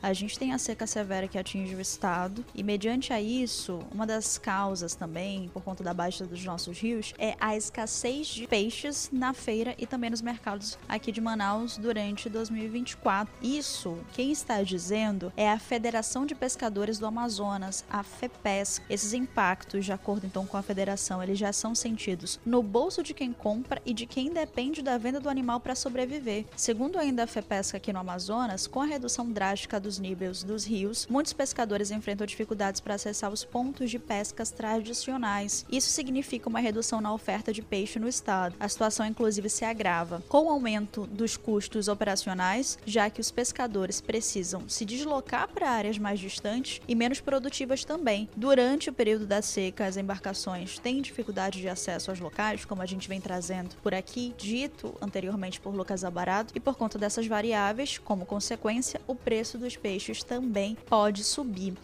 a gente tem a seca severa que atinge o estado e, mediante a isso, uma das causas também, por conta da baixa dos nossos rios, é a escassez de peixes na feira e também nos mercados aqui de Manaus durante 2024. Isso, quem está dizendo, é a Federação de Pescadores do Amazonas, a FEPESC. Esses impactos, de acordo então com a federação, eles já são sentidos no bolso de quem compra e de quem depende da venda do animal para sobreviver. Segundo ainda a FEPESC aqui no Amazonas, com a redução drástica dos níveis dos rios, muitos pescadores enfrentam dificuldades para acessar os pontos de pescas tradicionais. Isso significa uma redução na oferta de peixe no estado. A situação inclusive se agrava com o aumento dos custos operacionais, já que os pescadores precisam se deslocar para áreas mais distantes e menos produtivas também. Durante o período da seca, as embarcações têm dificuldade de acesso aos locais, como a gente vem trazendo por aqui, dito anteriormente por Lucas Alvarado, e por conta dessas variáveis, como consequência, o preço dos peixes também pode subir.